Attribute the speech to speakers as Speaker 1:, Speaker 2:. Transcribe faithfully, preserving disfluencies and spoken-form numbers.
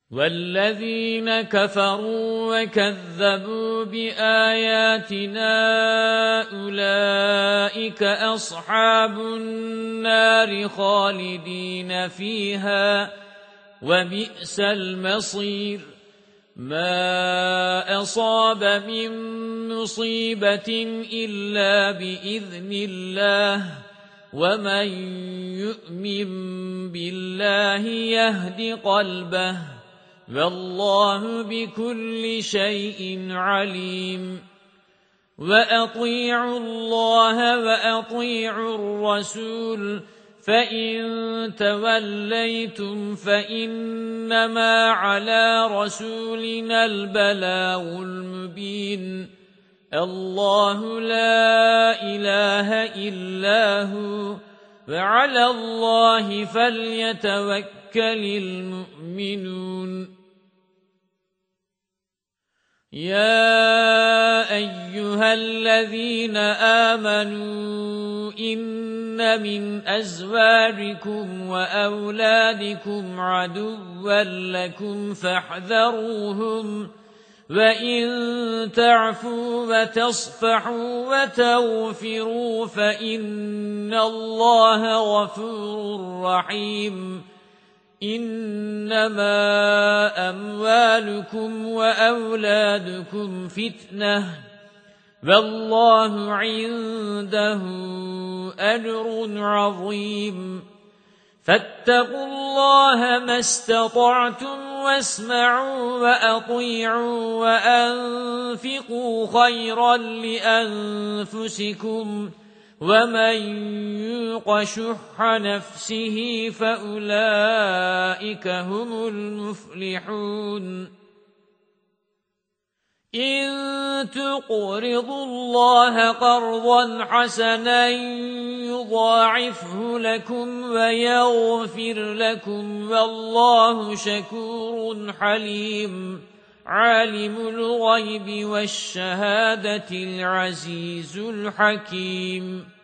Speaker 1: وَالَّذِينَ كَفَرُوا وَكَذَّبُوا بِآيَاتِنَا أُولَئِكَ أَصْحَابُ النَّارِ خَالِدِينَ فِيهَا وَبِئْسَ الْمَصِيرُ مَا أَصَابَ مِن مُّصِيبَةٍ إِلَّا بِإِذْنِ اللَّهِ وَمَن يُؤْمِن بِاللَّهِ يَهْدِ قَلْبَهُ وَاللَّهُ بِكُلِّ شَيْءٍ عَلِيمٌ وَأَطِيعُوا اللَّهَ وَأَطِيعُوا الرَّسُولَ فَإِن تَوَلَّيْتُمْ فَإِنَّمَا عَلَى رَسُولِنَا الْبَلَاغُ الْمُبِينُ اللَّهُ لَا إِلَٰهَ إِلَّا هُوَ وَعَلَى اللَّهِ فَلْيَتَوَكَّلِ الْمُؤْمِنُونَ يَا أَيُّهَا الَّذِينَ آمَنُوا إِنَّ مِنْ أَزْوَاجِكُمْ وَأَوْلَادِكُمْ عَدُوًّا لَكُمْ فَاحْذَرُوهُمْ وَإِن تَعْفُوا وَتَصْفَحُوا وَتَغْفِرُوا فَإِنَّ اللَّهَ غَفُورٌ رَّحِيمٌ إِنَّمَا أَمْوَالُكُمْ وَأَوْلَادُكُمْ فِتْنَةٌ وَاللَّهُ عِندَهُ أَجْرٌ عَظِيمٌ فَاتَّقُوا اللَّهَ مَا اسْتَطَعْتُمْ وَاسْمَعُوا وَأَطِيعُوا وَأَنفِقُوا خَيْرًا لِأَنفُسِكُمْ وَمَن يُوقَ شُحَّ نَفْسِهِ فَأُولَئِكَ هُمُ الْمُفْلِحُونَ إِن تُقْرِضُوا اللَّهَ قَرْضًا حَسَنًا يُضَاعِفْهُ لَكُمْ وَيَغْفِرْ لَكُمْ وَاللَّهُ شَكُورٌ حَلِيمٌ عَالِمُ الْغَيْبِ وَالشَّهَادَةِ الْعَزِيزُ الْحَكِيمُ